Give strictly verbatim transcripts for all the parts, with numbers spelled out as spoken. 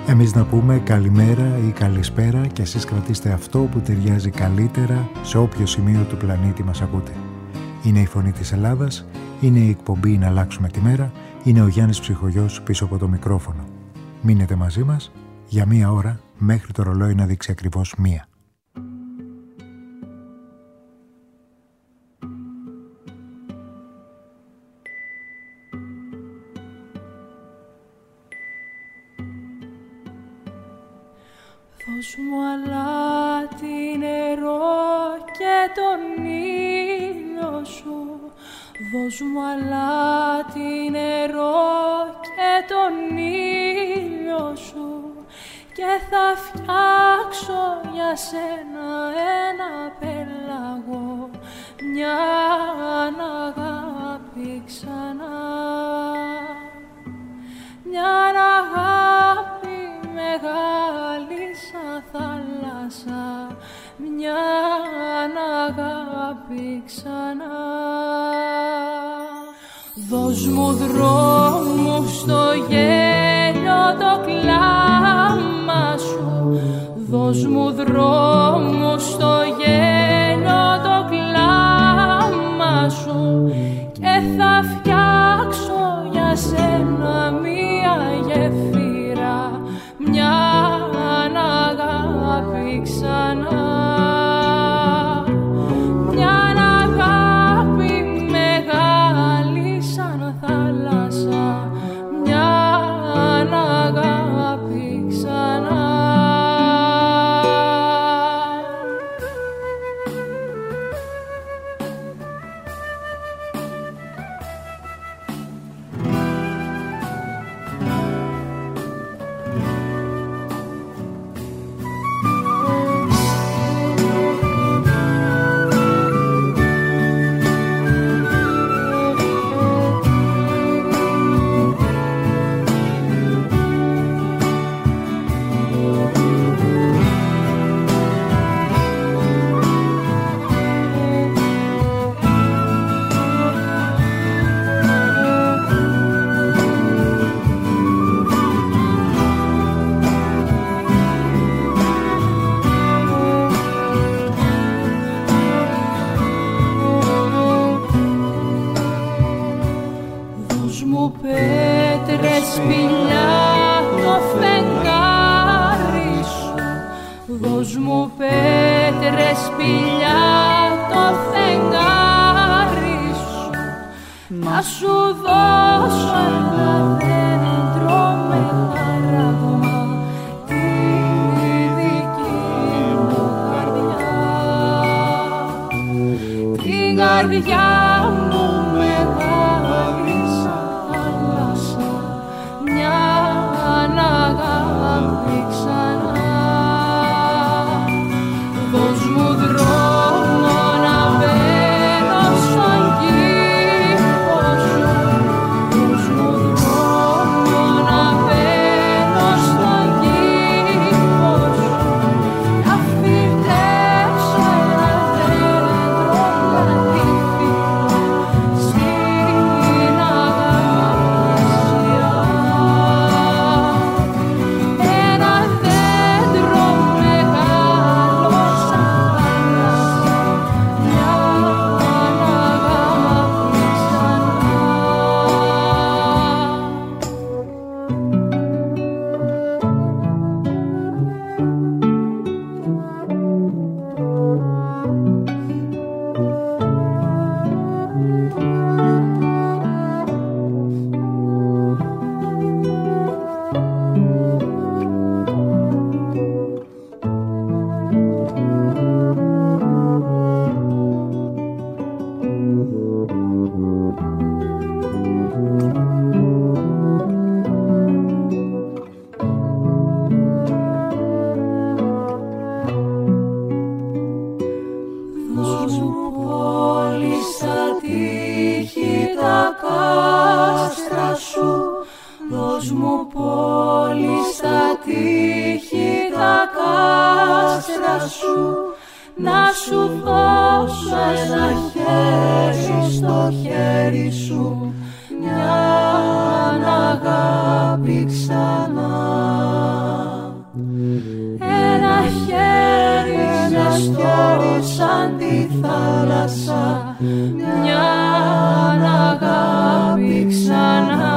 Εμείς να πούμε καλημέρα ή καλησπέρα και εσείς κρατήστε αυτό που ταιριάζει καλύτερα σε όποιο σημείο του πλανήτη μας ακούτε. Είναι η Φωνή της Ελλάδας, είναι η εκπομπή «Να αλλάξουμε τη μέρα», είναι ο Γιάννης Ψυχογιός πίσω από το μικρόφωνο. Μείνετε μαζί μας για μία ώρα μέχρι το ρολόι να δείξει ακριβώς μία. Δώσ' μου αλάτι νερό και τον ήλιο σου. Δώσ' μου αλάτι νερό και τον ήλιο σου. Και θα φτιάξω για σένα ένα πέλαγο, μια αγάπη ξανά. Μια αγάπη μεγάλη σαν θάλασσα, μια αγάπη ξανά. Δώσ' μου δρόμου στο γέλιο το κλάμα σου. Δώσ' μου δρόμου στο γέλιο το κλάμα σου. Και θα φτιάξω για σένα μία γεφύρα, μια αγάπη ξανά. Μια αγάπη μεγάλη σαν θάλασσα, μια αγάπη ξανά. Να σου δώσω ένα δέντρο με χαράγμα, τη δική μου καρδιά. Την καρδιά μου μεγάλη σαν θάλασσα, μια αγάπη ξανά. Δώσ' μου δρόμο να μπαίνω στον κήπο σου. Δώσ' μου δρόμο να μπαίνω στον κήπο σου. Να φυτέψω ένα δέντρο λατύφι στην αγάπησιά. Ένα δέντρο μεγάλο σαν θάλασσα, μια αγάπη ξανά. Δώσ' μου πόλη στα τείχη τα κάστρα σου. Δώσ' μου πόλη στα τείχη τα κάστρα σου. Να σου δώσω ένα χέρι στο χέρι σου, μια αγάπη ξανά. αστέρι σαν τη θάλασσα, μια αγάπη ξανά.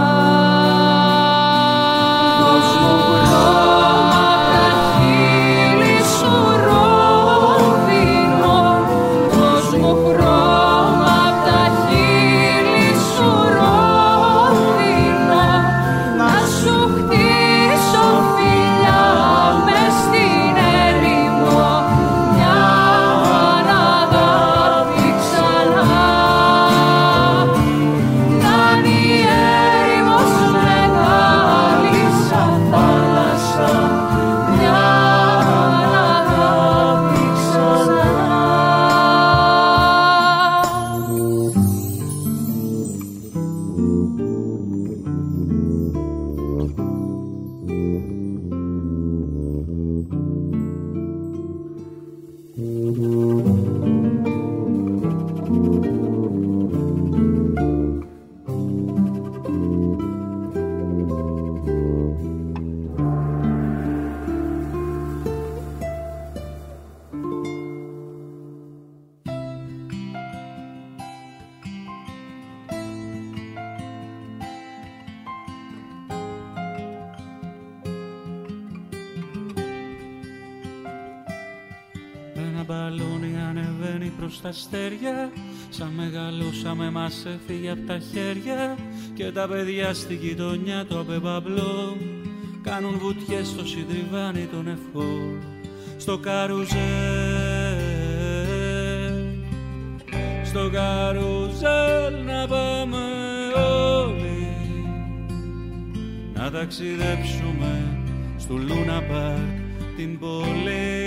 Δώσ' μου χρώμα απ' τα χείλη σου ρόδινα, δώσ' μου χρώμα απ' τα χείλη σου ρόδινα, να σου χτίσω φιλιά μες στην έρημο, μια αγάπη ξανά. Να είναι η έρημος μεγάλη σαν θάλασσα, μια αγάπη ξανά. Ένα μπαλόνι ανεβαίνει προς τα αστέρια, σαν μεγαλώσαμε μας έφυγε απ' τα χέρια, και τα παιδιά στην γειτονιά το απεμπαμπλό κάνουν βουτιές στο συντριβάνι των ευχών. Στο καρουζέλ, στο καρουζέλ να πάμε όλοι, να ταξιδέψουμε στο Λούνα Παρκ την πόλη.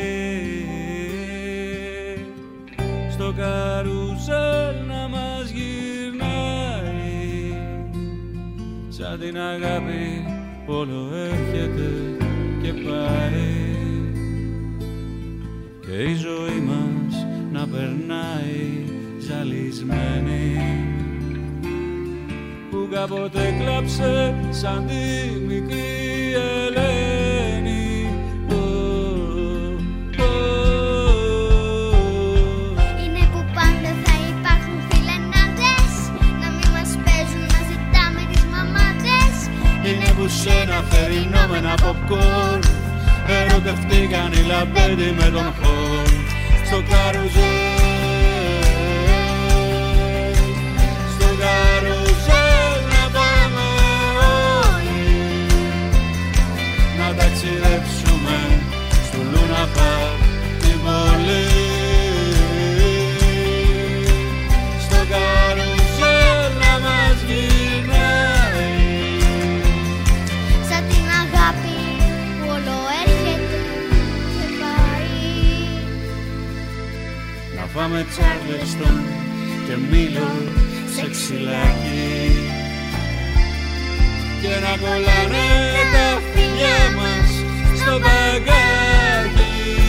Στο καρουζέλ να μας γυρνάει, σαν την αγάπη που όλο έρχεται και πάει, και η ζωή μας να περνάει ζαλισμένη, που κάποτε κλάψε σαν τη μικρή Ελένη. Που σε ένα θερινό με ένα popcorn ερωτευτήκαν οι λαμπέντι με τον χορν. Στο καρουζέλ, στο καρουζέλ να πάμε όλοι, να ταξιδέψουμε στο Λούνα Παρκ την πόλη. Στο καρουζέλ να μας γυρνάει, πάμε Τσάρλεστον και Μήλο σε ξυλάκι, και να κολλάνε τα φιλιά μας στο μπαγκάκι.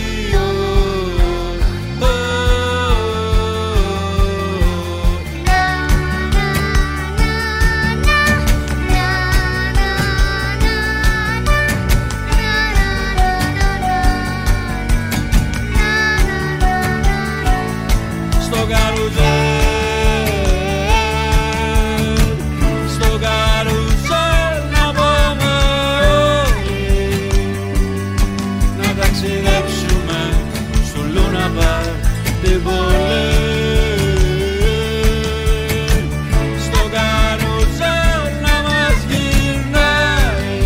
Στο καρουζέλ, στο καρουζέλ να πάμε όλοι, να ταξιδέψουμε στο Λούνα Παρκ την πόλη. Στο καρουζέλ να μας γυρνάει,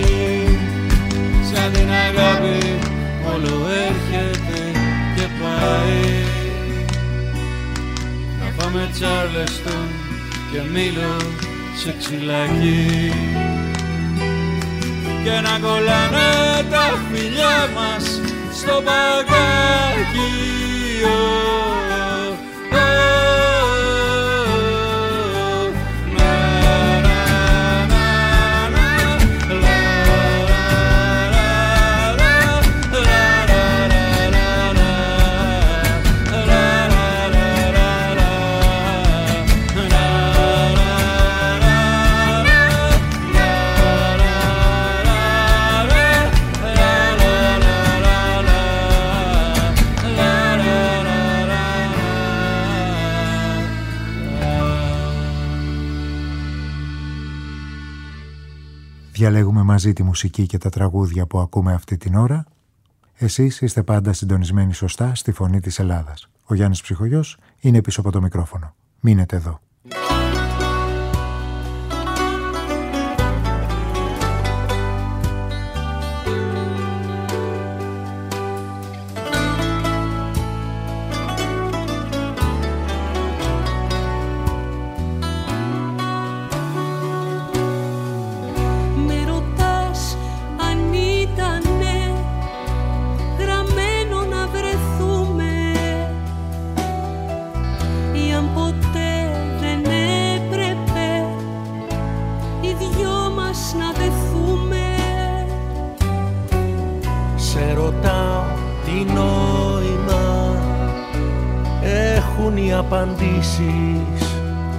σαν την αγάπη όλο έρχεται και πάει. Πάμε Τσάρλεστον και Μήλο σε ξυλάκι, και να κολλάνε τα φιλιά μας στο μπαγκάκι. La Διαλέγουμε μαζί τη μουσική και τα τραγούδια που ακούμε αυτή την ώρα. Εσείς είστε πάντα συντονισμένοι σωστά στη φωνή της Ελλάδας. Ο Γιάννης Ψυχογιός είναι πίσω από το μικρόφωνο. Μείνετε εδώ. Απαντήσεις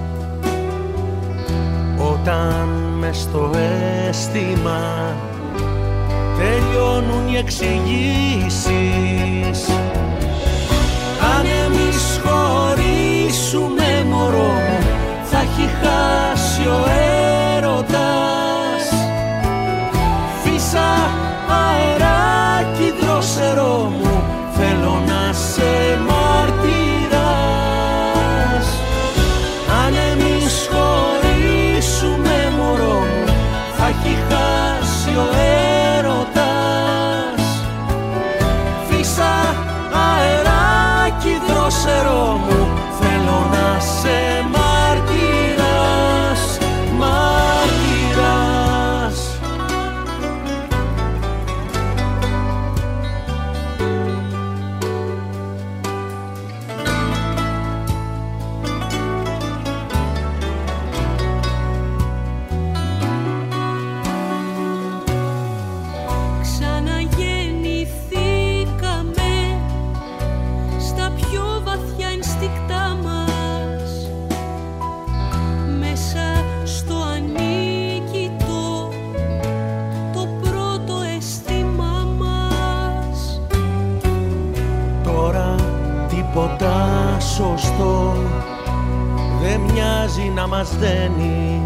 όταν μες στο αίσθημα τελειώνουν οι εξηγήσεις. Αν εμείς χωρίσουμε μωρό μου, θα έχει χάσει ο έρωτας. Φύσα αεράκι δρόσερό μου, θέλω να σε μαρτυράς. Αν εμείς χωρίσουμε μωρό μου, θα έχει χάσει ο έρωτας. Φύσα αεράκι δρόσερό μου, θέλω να σε μαρτυράς, μαρτυράς. Σωστό δεν μοιάζει να μας δένει,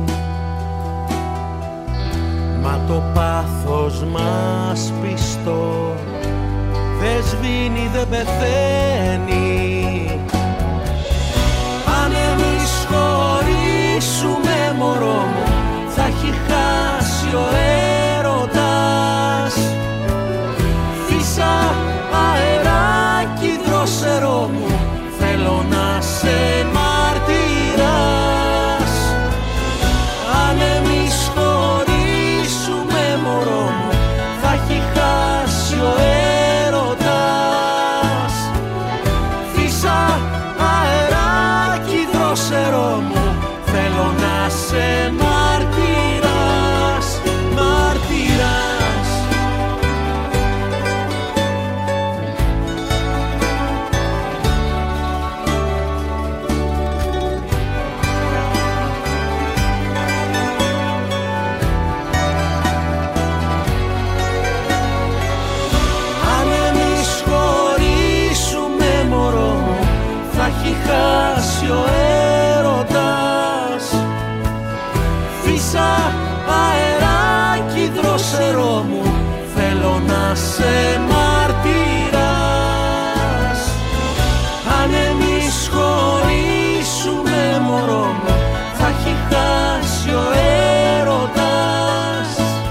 μα το πάθος μας πιστό δεν σβήνει, δεν πεθαίνει. Αν εμείς χωρίσουμε μωρό μου, θα έχει χάσει ο έρωτας. Φύσα αεράκι δρόσερό μου, θέλω να σε μαρτυράς. Αν εμείς χωρίσουμε μωρό μου, θα έχει χάσει ο έρωτας. Φύσα αεράκι δρόσερό μου, θέλω να σε μαρτυράς, μαρτυράς. Χάσει ο έρωτας. Φύσα αεράκι δρόσερό μου, θέλω να σε μαρτυράς. Αν εμείς χωρίσουμε μωρό μου, θα έχει χάσει ο έρωτας.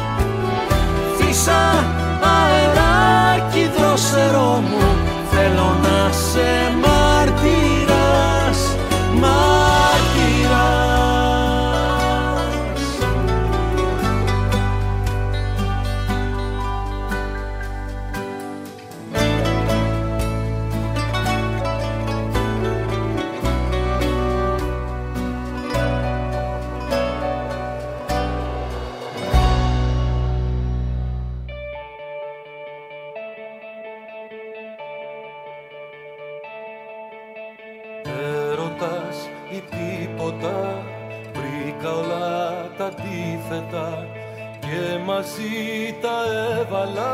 Φύσα αεράκι δρόσερό μου, θέλω να σε μαρτυράς, μαρτυράς. Έρωτας ή τίποτα, βρήκα όλα τα αντίθετα και μαζί τα έβαλα,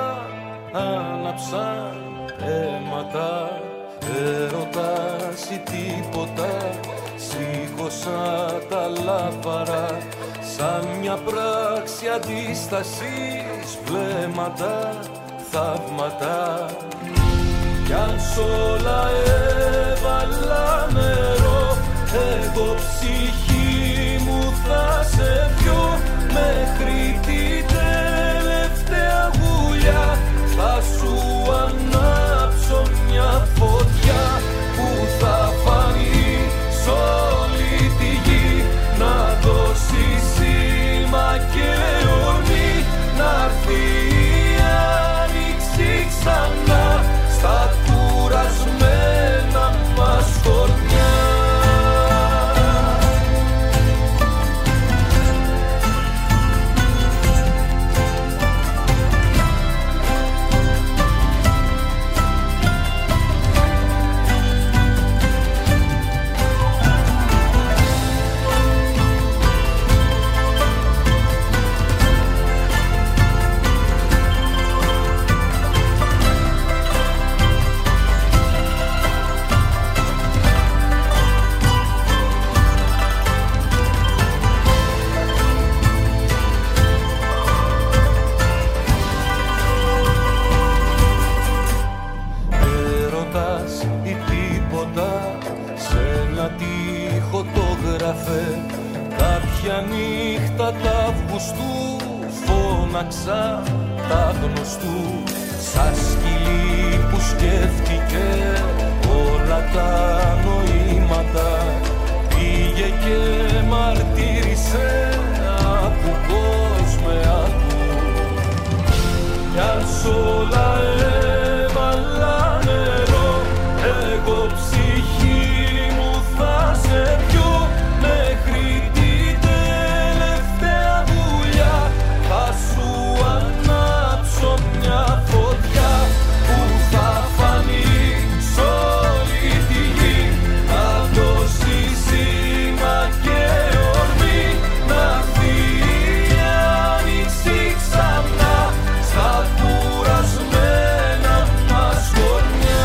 άναψαν αίματα. Έρωτας ή τίποτα, σήκωσα τα λάπαρα σαν μια πράξη αντίστασης, βλέμματα, θαύματα. Κι αν σ' όλα έβαλα νερό, εγώ ψυχή μου θα σε πιω, μέχρι την τελευταία γουλιά θα σου ανάψω μια φωτιά που θα φανεί σ' όλη τη γη, να δώσει σήμα και ορμή, να'ρθεί η άνοιξη ξανά στα κουρασμένα μας χωριά. Κάποια νύχτα τα Αυγουστού φώναξα τα γνωστού, σαν σκυλί που σκέφτηκε όλα τα νοήματα. Πήγε και μαρτύρησε, άκου πως με άκου. Κι αν σ' όλα έβαλα νερό, εγώ ψυχή μου θα σε πιω, μέχρι την τελευταία βουλιά θα σου ανάψω μια φωτιά που θα φανεί σ' όλη τη γη, να δώσει σήμα και ορμή, να'ρθεί η άνοιξη ξανά στα κουρασμένα μας χωριά.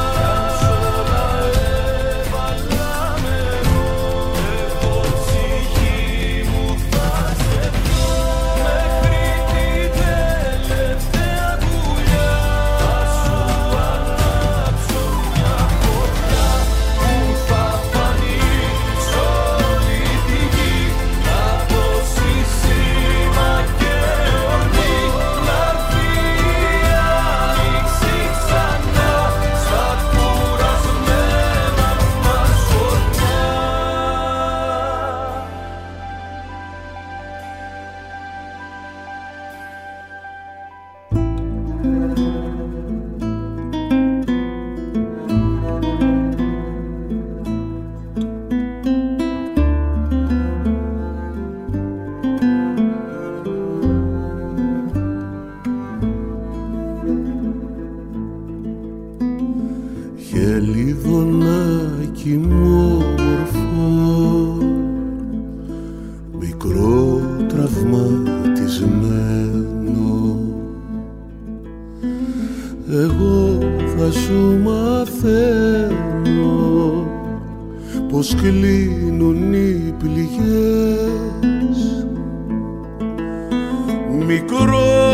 Χελιδονάκι μου όμορφο, μικρό τραυματισμένο, εγώ θα σου μαθαίνω πως κλείνουν οι πληγές. Μικρό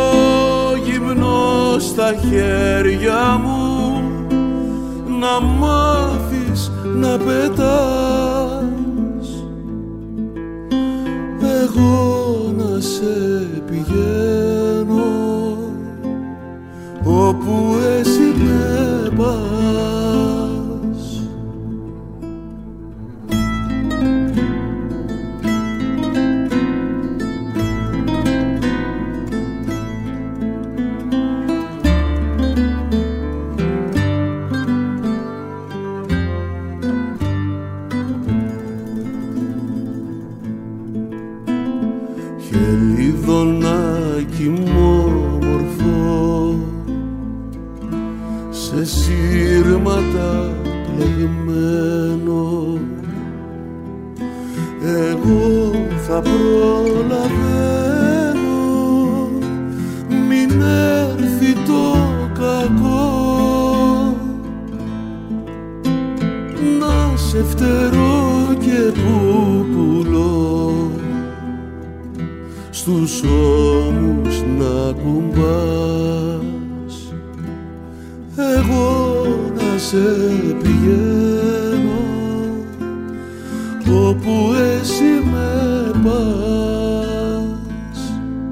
γυμνό στα χέρια μου, να μάθεις να πετάς, εγώ να σε πηγαίνω όπου εσύ με πας. Χελιδονάκι μου όμορφο, σε σύρματα πλεγμένο, εγώ θα προλαβαίνω, μην έρθει το κακό, να σε φτερώ τους ώμους να κουμπάς, εγώ να σε πηγαίνω όπου εσύ με πας.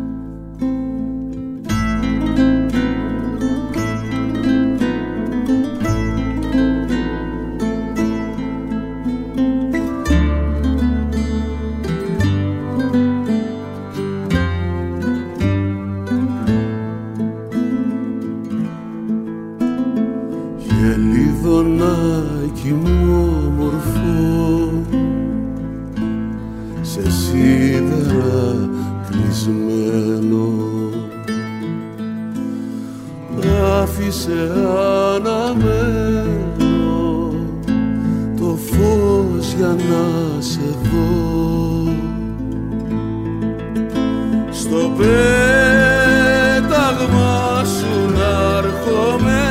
Γελίδωνάκι μου όμορφο, σε σίδερα κλεισμένο, άφησε αναμένο το φως για να σε δω. Στο πέταγμα σου να έρχομαι,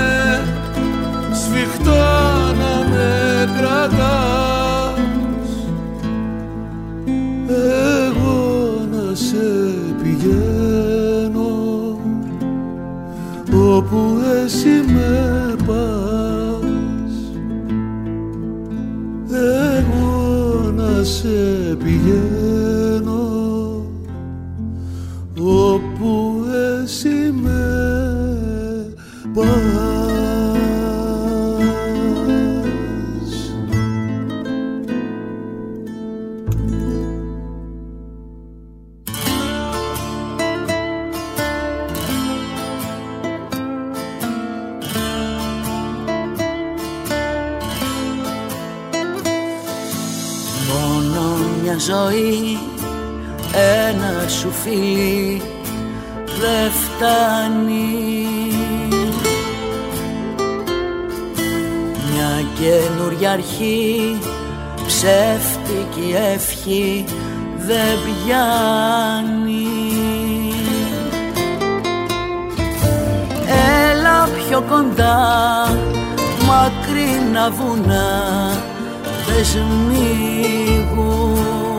σφιχτά να με κρατάς, εγώ να σε πηγαίνω όπου εσύ με πας, εγώ να σε πηγαίνω όπου εσύ με πας. Ζωή, ένα σου φίλι δε φτάνει, μια καινούρια αρχή, ψεύτικη ευχή δεν πιάνει. Έλα πιο κοντά, μακρινά βουνά δεν σμίγουν,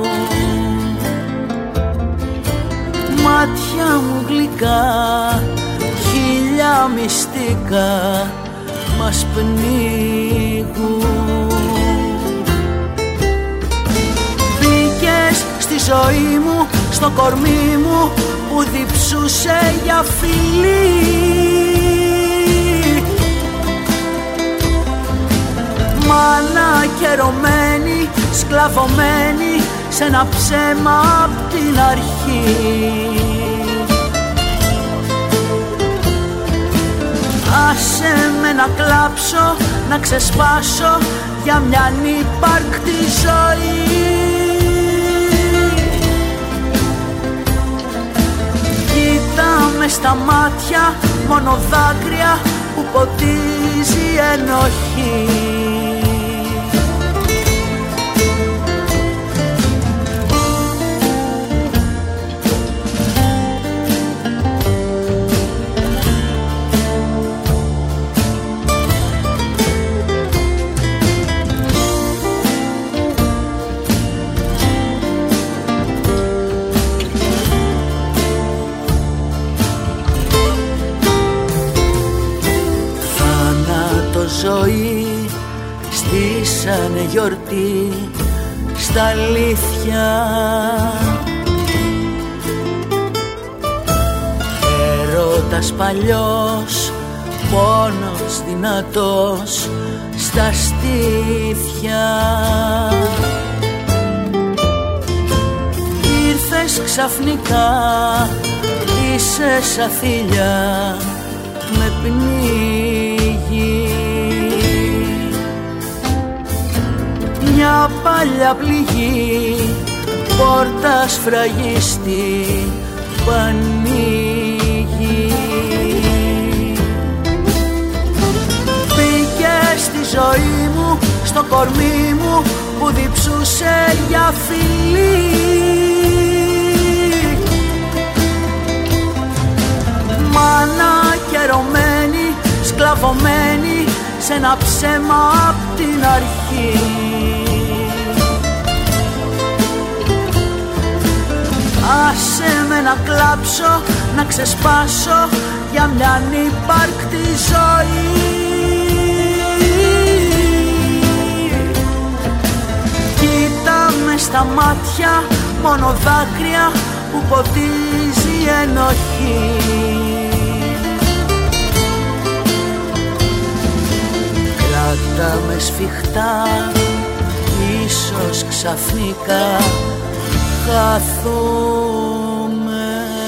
μάτια μου γλυκά, χίλια μυστικά μας πνίγουν. Μπήκες στη ζωή μου, στο κορμί μου που διψούσε για φιλί, μάνα καιρωμένη, σκλαβωμένη σε ένα ψέμα απ' την αρχή. Άσε με να κλάψω, να ξεσπάσω για μια ανύπαρκτη ζωή. Κοίτα με στα μάτια, μόνο δάκρυα που ποτίζει ενοχή. Ζωή στήσανε γιορτή στα αλήθεια, έρωτας παλιός, πόνος δυνατός στα στήθια. Ήρθες ξαφνικά, είσαι σαν θηλιά με πνίγει. Μια παλιά πληγή, πόρτα σφραγίστη που ανοίγει. Μπήκες στη ζωή μου, στο κορμί μου που διψούσε για φιλί. Μάνα καιρωμένη, σκλαβωμένη σε ένα ψέμα απ' την αρχή. άσε με να κλάψω, να ξεσπάσω για μια ανύπαρκτη ζωή. Κοίτα με στα μάτια, μόνο δάκρυα που ποτίζει ενοχή. Κράτα με σφιχτά, ίσως ξαφνικά χαθούμε.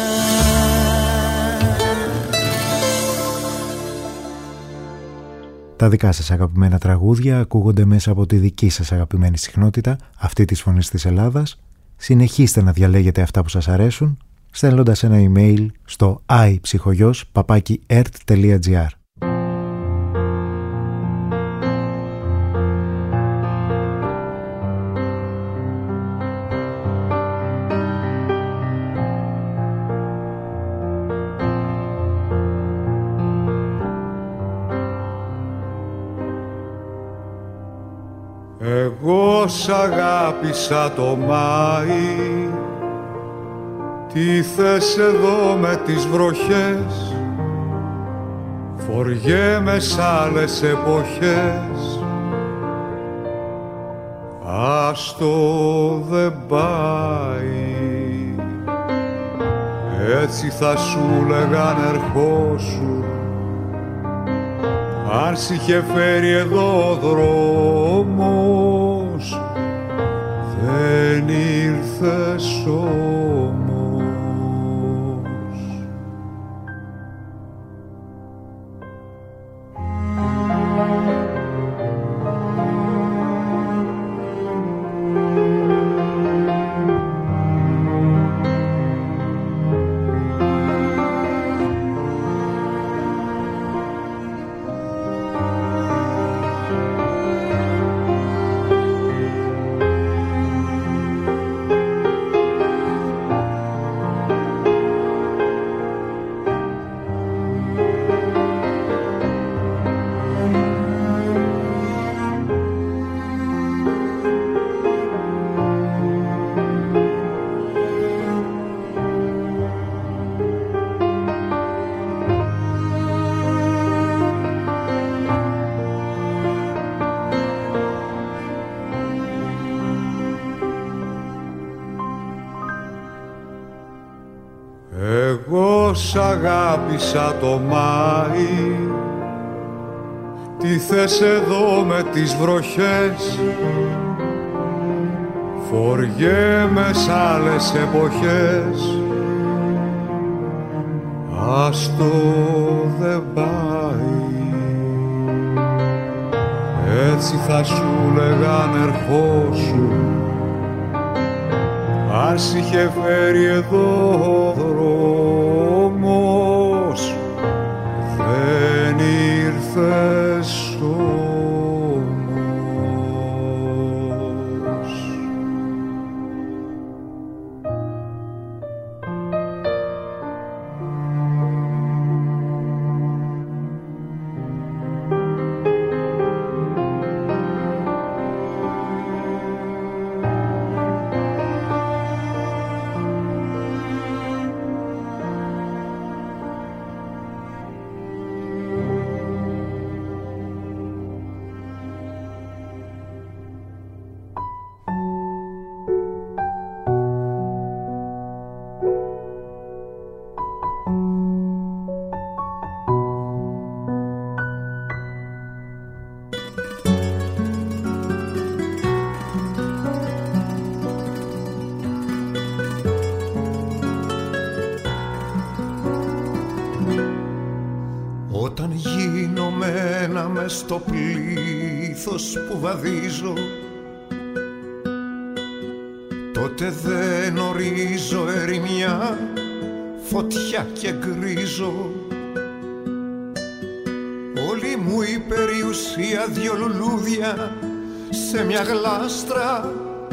Τα δικά σας αγαπημένα τραγούδια ακούγονται μέσα από τη δική σας αγαπημένη συχνότητα, αυτή της Φωνής της Ελλάδας. Συνεχίστε να διαλέγετε αυτά που σας αρέσουν, στέλνοντας ένα email στο iψυχογιός παπάκι ερτ τελεία τζι άρ. Εγώ σ' αγάπησα το Μάη, τι θες εδώ με τις βροχές, φοριέμαι σ' άλλες εποχές, άστο δεν πάει. Έτσι θα σου λέγαν ερχόσου, αν σ' είχε φέρει εδώ ο δρόμος, δεν ήρθες όμως. Σ' αγάπησα το Μάη, τι θες εδώ με τις βροχές, φοριέμαι σ' άλλες εποχές, άστο δεν πάει. Έτσι θα σου λέγαν ερχόσου, αν σ' είχε φέρει εδώ ο δρόμος, δεν ήρθες όμως. Όταν γίνομαι ένα μες στο πλήθος που βαδίζω, τότε δεν ορίζω ερημιά, φωτιά και γκρίζω. Όλη μου η περιουσία δυο λουλούδια σε μια γλάστρα,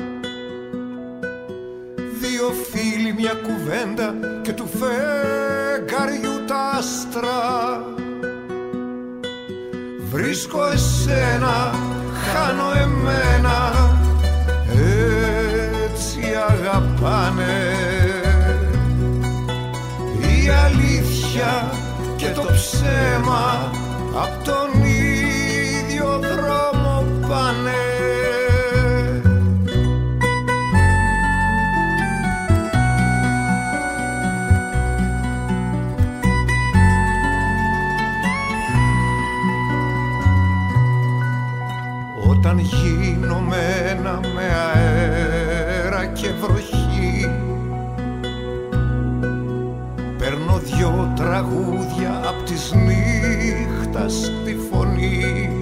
δύο φίλοι μια κουβέντα και του φεγγαριού τα άστρα. Βρίσκω εσένα, χάνω εμένα, έτσι αγαπάνε αλήθεια και το ψέμα απ' τον ίδιο δρόμο πάνε. Όταν γίνομαι ένα με αέρα και βροχή, παίρνω δυο τραγούδια απ' της νύχτας τη φωνή.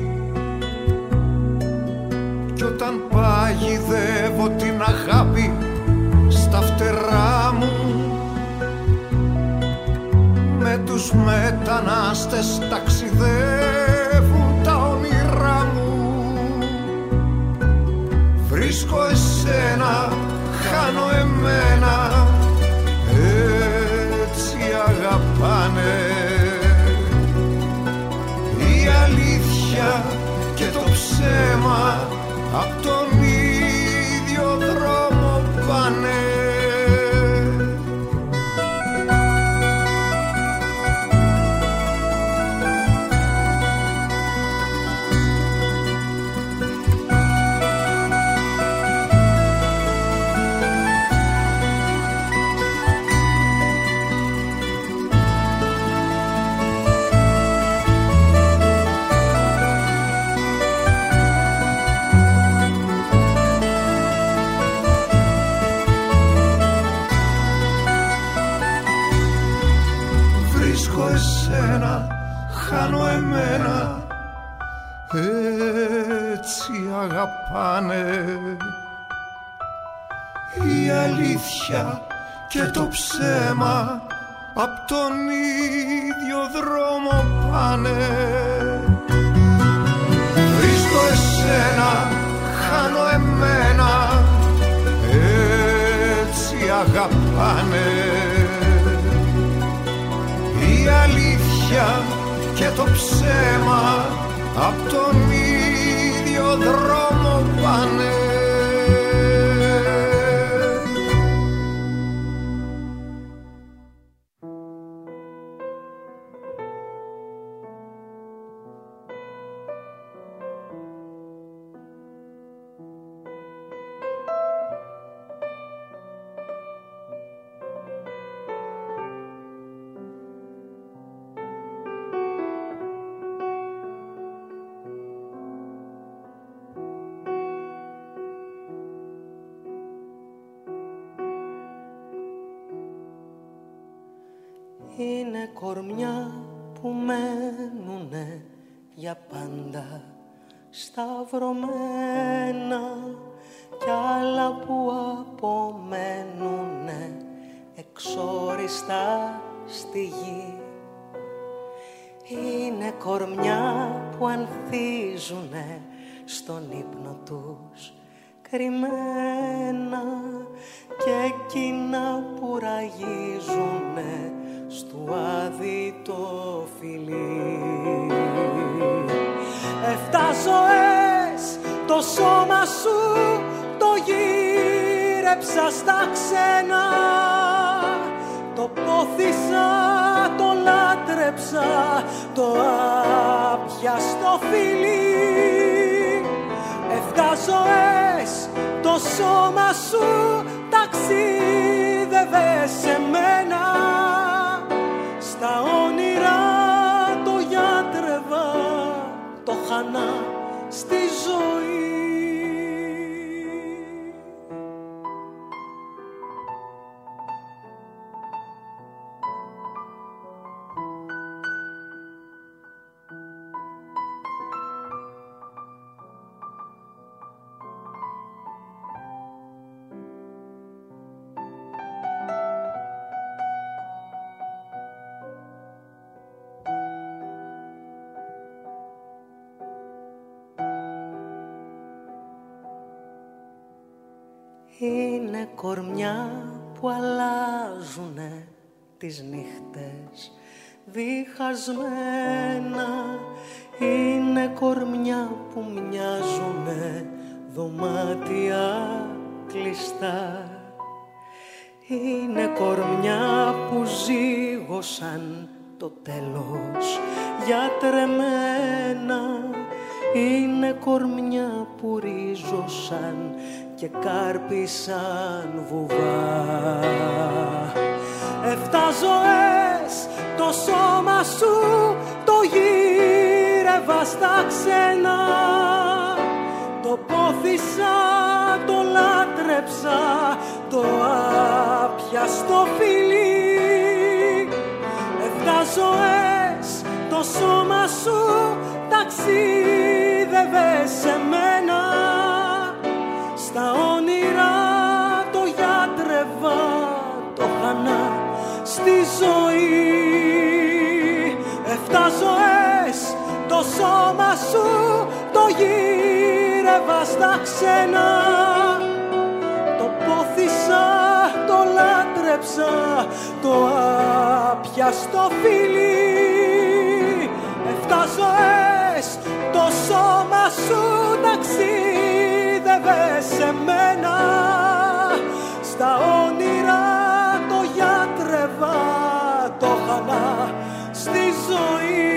Κι όταν παγιδεύω την αγάπη στα φτερά μου, με τους μετανάστες ταξιδεύουν τα όνειρά μου. Βρίσκω εσένα, χάνω εμένα, έτσι αγαπάνε. Η αλήθεια και το ψέμα απ' τον ίδιο δρόμο πάνε. Χάνω εμένα, έτσι αγαπάνε. Η αλήθεια και το ψέμα απ' τον ίδιο δρόμο πάνε. Βρίσκω εσένα, χάνω εμένα, έτσι αγαπάνε. Η αλήθεια και το ψέμα απ' τον ίδιο δρόμο πάνε. Είναι κορμιά που μένουνε για πάντα σταυρωμένα κι άλλα που απομένουνε εξόριστα στη γη. Είναι κορμιά που ανθίζουνε στον ύπνο τους κρυμμένα και εκείνα που ραγίζουνε στου άδει το φιλί. Εφτά ζωές το σώμα σου το γύρεψα στα ξένα, το πόθησα, το λάτρεψα, το άπιαστο φιλί. Εφτά ζωές το σώμα σου ταξίδευε σε μένα, στα όνειρα το γιατρεύα, το χανά στη ζωή. Είναι κορμιά που αλλάζουνε τις νύχτες διχασμένα. Είναι κορμιά που μοιάζουνε δωμάτια κλειστά. Είναι κορμιά που ζήγωσαν το τέλος γιατρεμένα. Είναι κορμιά που ρίζωσαν και κάρπισαν βουβά. Εφτά ζωές το σώμα σου το γύρευα στα ξένα. Το πόθησα, το λάτρεψα, το άπιαστο φιλί. Εφτά ζωές το σώμα σου ταξίδευε σε μένα. Στα όνειρα το γιατρεύα, το χανά στη ζωή. Εφτά ζωές το σώμα σου το γύρευα στα ξένα. Το πόθησα, το λάτρεψα, το άπιαστο φιλί. Εφτά ζωές το σώμα σου ταξίδευε σε μένα. Στα όνειρα το γιατρεύα, το χανά στη ζωή.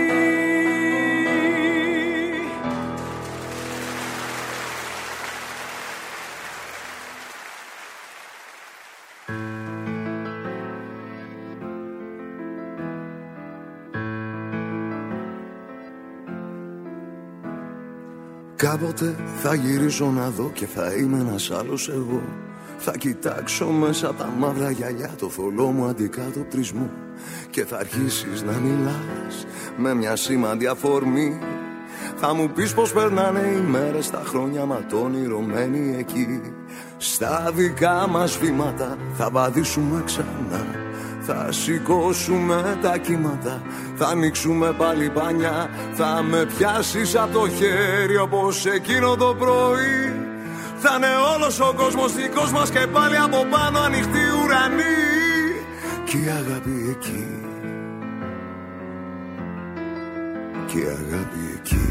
Κάποτε θα γυρίσω να δω και θα είμαι ένας άλλος εγώ. Θα κοιτάξω μέσα από τα μαύρα γυαλιά το θολό μου αντικατοπτρισμό και θα αρχίσεις να μιλάς με μια σήμαντη αφορμή. Θα μου πεις πως περνάνε οι μέρες, τα χρόνια μα το όνειρο μένει εκεί. Στα δικά μας βήματα θα βαδίσουμε ξανά. Θα σηκώσουμε τα κύματα, θα ανοίξουμε πάλι πανιά. Θα με πιάσεις από το χέρι όπως εκείνο το πρωί. Θα είναι όλος ο κόσμος δικός μας και πάλι από πάνω ανοιχτή ουρανή. Κι η αγάπη εκεί, κι η αγάπη εκεί.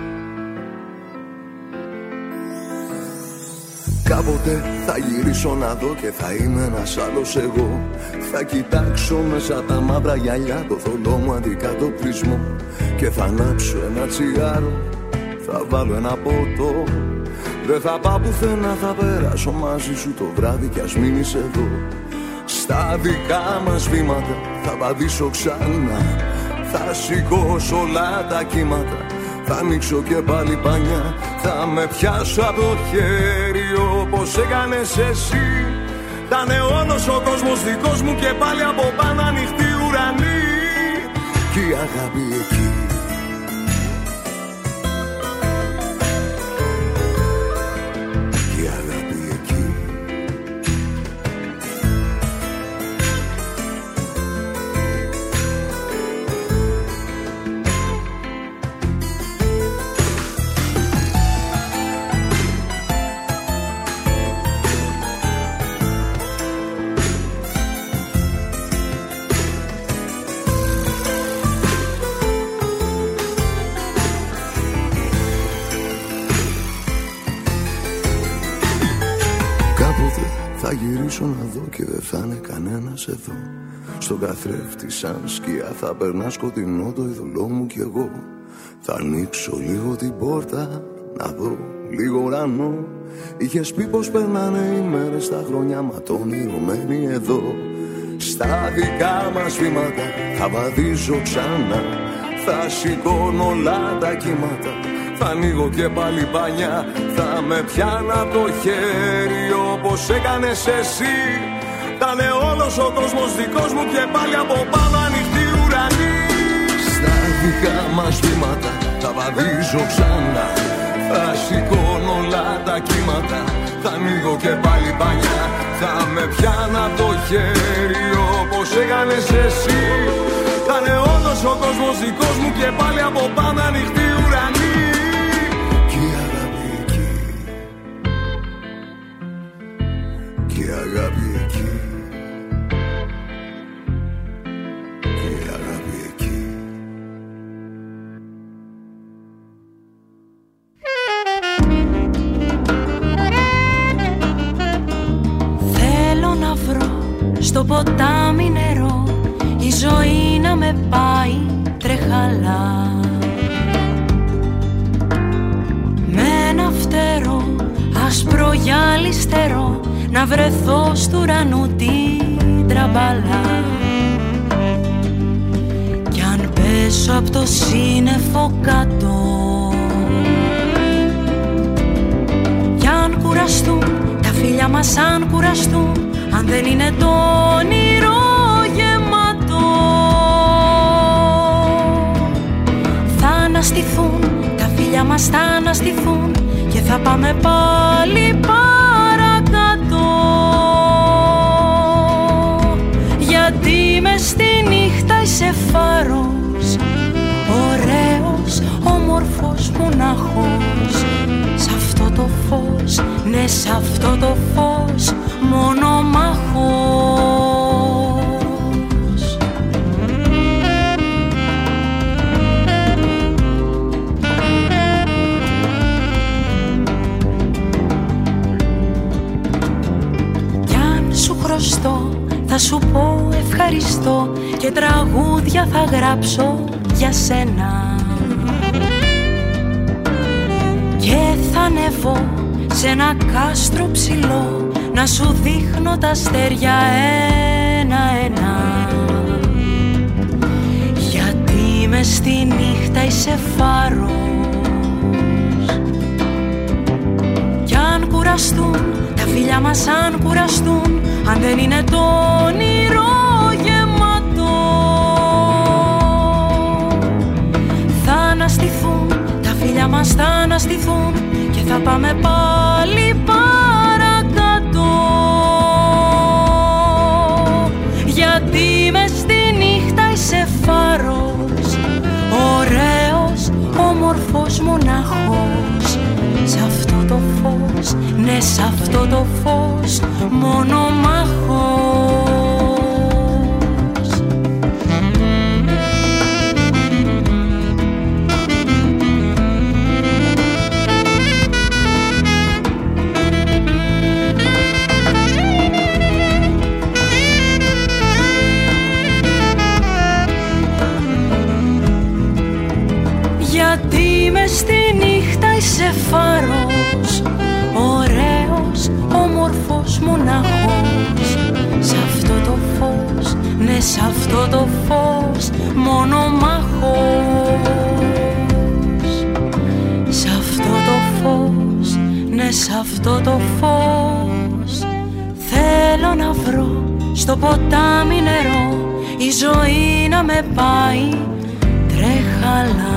Κάποτε θα γυρίσω να δω και θα είμαι ένας άλλος εγώ. Θα κοιτάξω μέσα τα μαύρα γυαλιά το θολό μου αντικατοπτρισμό και θα ανάψω ένα τσιγάρο, θα βάλω ένα ποτό. Δεν θα πάω πουθενά, θα περάσω μαζί σου το βράδυ κι ας μείνεις εδώ. Στα δικά μας βήματα θα βαδίσω ξανά. Θα σηκώσω όλα τα κύματα, θα ανοίξω και πάλι πανιά. Θα με πιάσω από το χέρι όπως έκανες εσύ. Θα είναι όλος ο κόσμος δικός μου και πάλι από πάνω ανοιχτή ουρανή. Κι η αγάπη εκεί, κι η αγάπη εκεί. Θα γυρίσω να δω και δεν θα είναι κανένας εδώ. Στον καθρέφτη σαν σκιά θα περνά σκοτεινό το ειδωλό μου κι εγώ. Θα ανοίξω λίγο την πόρτα να δω λίγο ουρανό. Είχες πει πως περνάνε οι μέρες, τα χρόνια μα το όνειρο μένει εδώ. Στα δικά μας βήματα θα βαδίζω ξανά. Θα σηκώνω όλα τα κύματα, θα ανοίγω και πάλι πανιά. Θα με πιάνω από το χέρι όπως έκανες εσύ. Θα είναι όλος ο κόσμος δικός μου και πάλι από πάνω ανοιχτή ουρανή. Στα δικά μας βήματα θα βαδίζω ξανά. Θα σηκώνω όλα τα κύματα, θα ανοίγω και πάλι πανιά. Θα με πιάνω από το χέρι όπως έκανες εσύ. Θα είναι όλος ο κόσμος δικός μου και πάλι από πάνω ανοιχτή ουρανή. Αγάπη εκεί, και η αγάπη εκεί. Θέλω να βρω στο ποτάμι νερό, η ζωή να με τραμπαλά. Με ένα φτερό άσπρο γυαλιστερό να βρεθώ στου ουρανού την τραμπαλά. Κι αν πέσω απ' το σύννεφο κάτω, κι αν κουραστούν τα φίλια μας, αν κουραστούν, αν δεν είναι το όνειρο γεμάτο, θα αναστηθούν τα φίλια μας, θα αναστηθούν και θα πάμε πάλι παρακάτω. Γιατί μες στη νύχτα είσαι φάρος, ωραίος, όμορφος, μονάχος. Σ' αυτό το φως, ναι, σ' αυτό το φως, μονομάχος. Κι αν σου χρωστώ θα σου πω ευχαριστώ και τραγούδια θα γράψω για σένα. Και θα ανεβώ σε ένα κάστρο ψηλό να σου δείχνω τα αστέρια ένα-ένα. Γιατί μες στη νύχτα είσαι φάρος. Κι αν κουραστούν τα φίλια μας, αν κουραστούν, αν δεν είναι το όνειρο γεμάτο, θα αναστηθούν τα φίλια μας, θα αναστηθούν και θα πάμε πάλι παρακάτω. Γιατί μες στη νύχτα είσαι φάρος, ωραίος, όμορφος, μονάχος. Σ' αυτό το φως, ναι, σ' αυτό το φως, μονομάχος. Γιατί μες στη νύχτα είσαι φάρος, ωραίος, όμορφος, μονάχος. Σ' αυτό το φως, ναι, σ' αυτό το φως, μονομάχος. Σ' αυτό το φως, ναι, σ' αυτό το φως, θέλω να βρω στο ποτάμι νερό, η ζωή να με πάει τρέχαλα.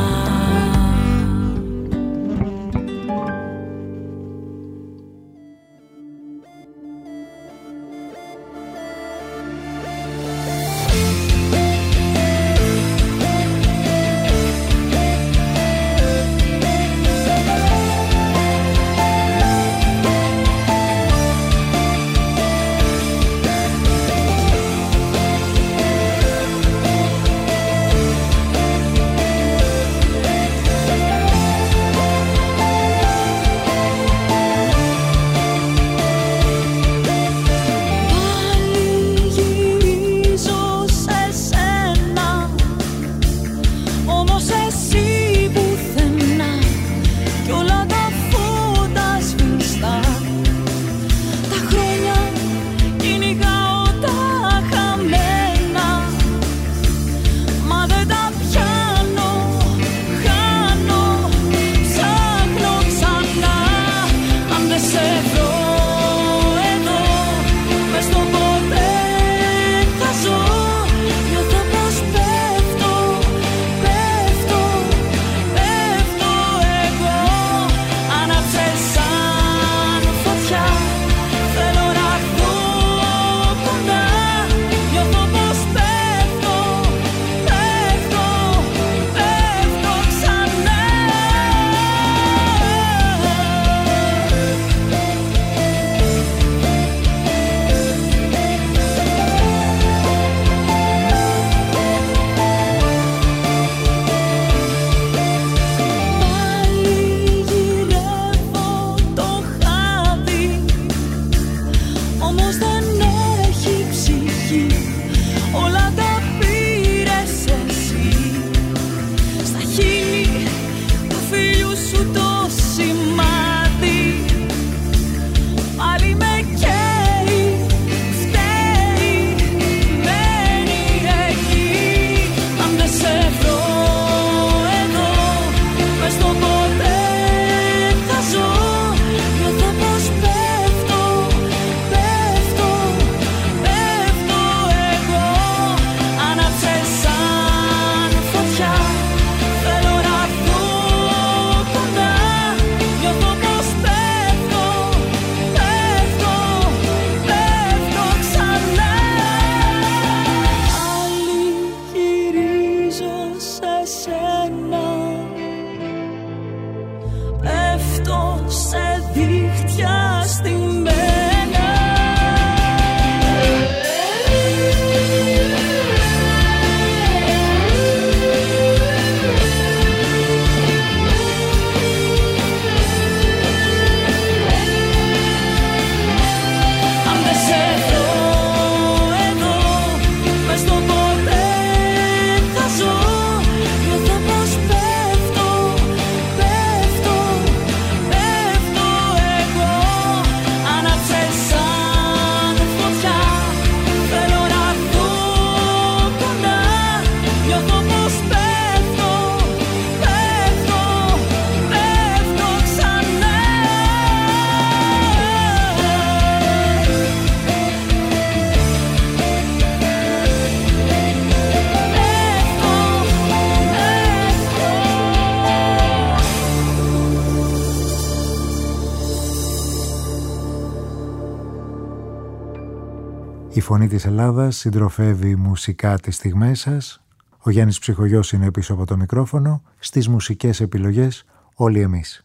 φωνή της Ελλάδας συντροφεύει μουσικά τις στιγμές σας. Ο Γιάννης Ψυχογιός είναι πίσω από το μικρόφωνο. Στις μουσικές επιλογές όλοι εμείς.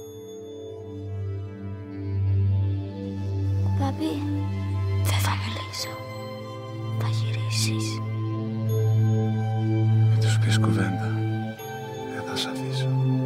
Παπί, δεν θα μιλήσω. Θα γυρίσεις. Να τους πεις κουβέντα. Δεν θα σ' αφήσω.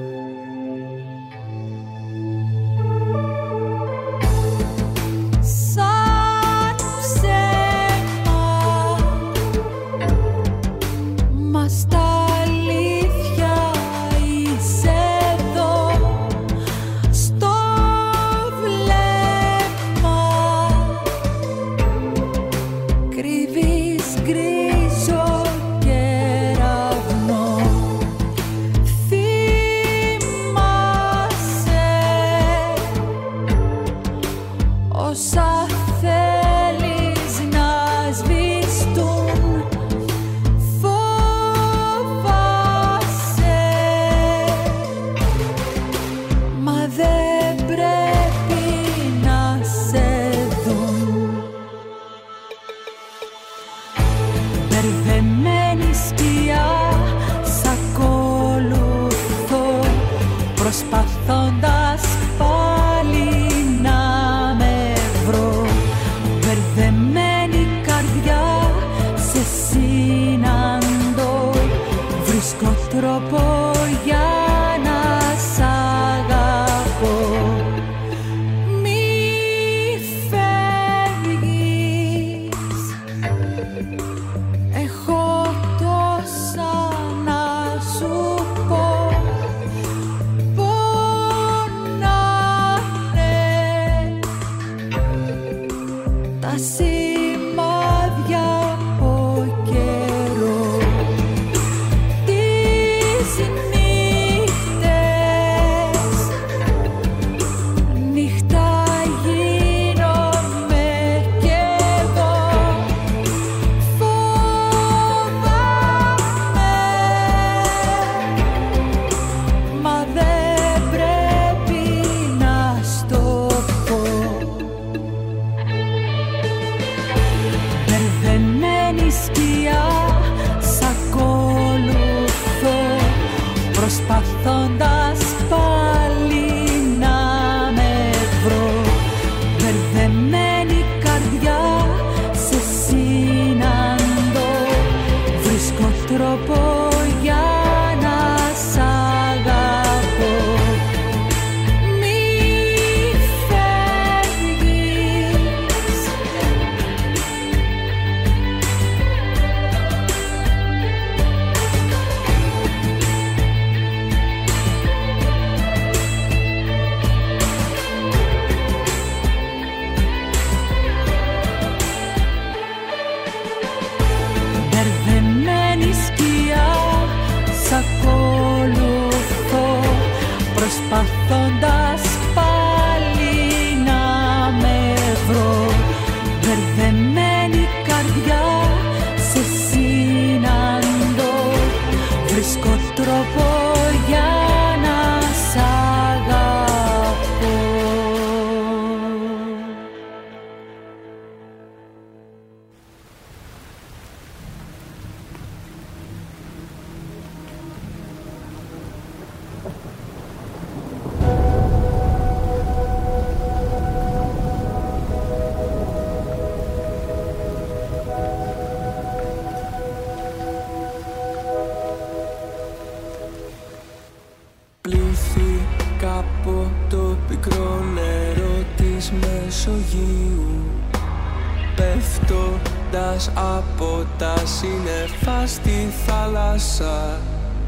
Πέφτοντας από τα σύννεφα στη θάλασσα,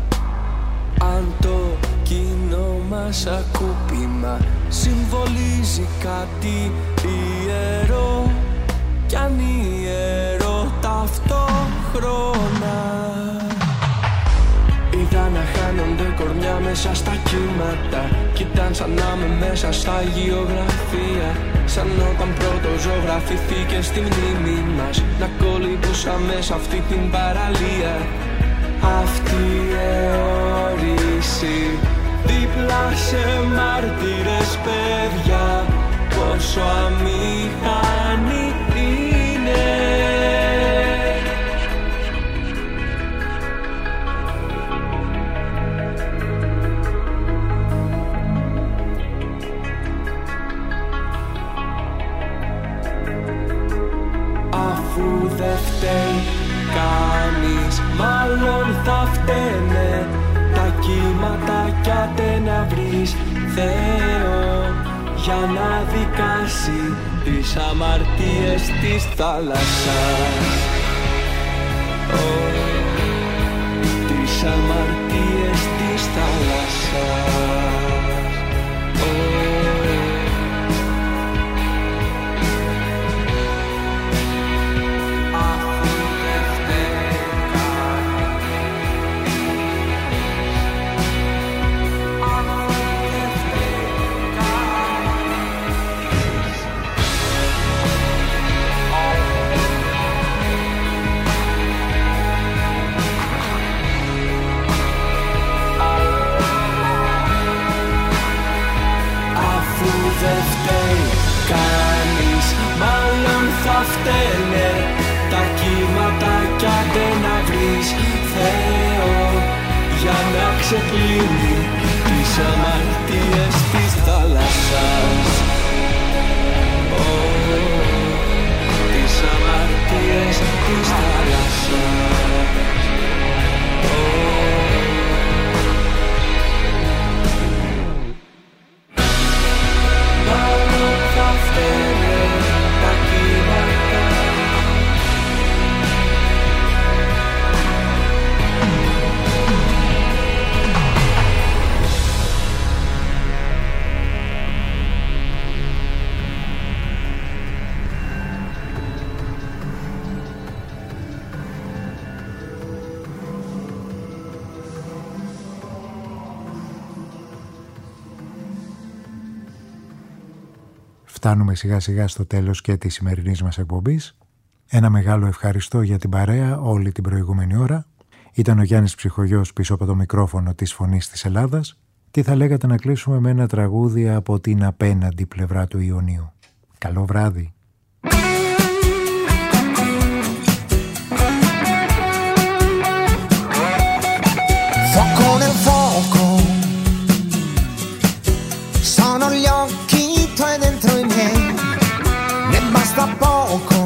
αν το κοινό μας ακούπημα συμβολίζει κάτι ιερό κι ανιερό ταυτόχρονα. Είδα να χάνονται κορμιά μέσα στα κύματα κι ήταν σαν να είμαι μέσα στα γεωγραφία. Σαν όταν πρώτο ζωγραφηθήκε στη μνήμη μας, να κολυμπούσαμε σε αυτή την παραλία. Αυτή η αιώρηση δίπλα σε μάρτυρες παιδιά, πόσο αμήχανη είναι. κύματα κι άντε να βρεις Θεό για να δικάσει τις αμαρτίες της θάλασσας. Oh, τις αμαρτίες της θάλασσας. Δεν φταίει κανείς, μάλλον θα φταίνε τα κύματα κι άντε να βρεις Θεό για να ξεπλύνει τις αμαρτίες της θάλασσας. Oh, τις αμαρτίες της θάλασσας. Oh. Φτάνουμε σιγά σιγά στο τέλος και της σημερινής μας εκπομπής. Ένα μεγάλο ευχαριστώ για την παρέα όλη την προηγούμενη ώρα. Ήταν ο Γιάννης Ψυχογιός πίσω από το μικρόφωνο της Φωνής της Ελλάδας. Τι θα λέγατε να κλείσουμε με ένα τραγούδι από την απέναντι πλευρά του Ιωνίου. Καλό βράδυ. Fuoco nel fuoco, sono gli occhi tuoi dentro i miei, ne basta poco,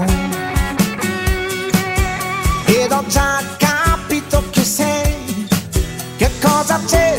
ed ho già capito chi sei, che cosa c'è.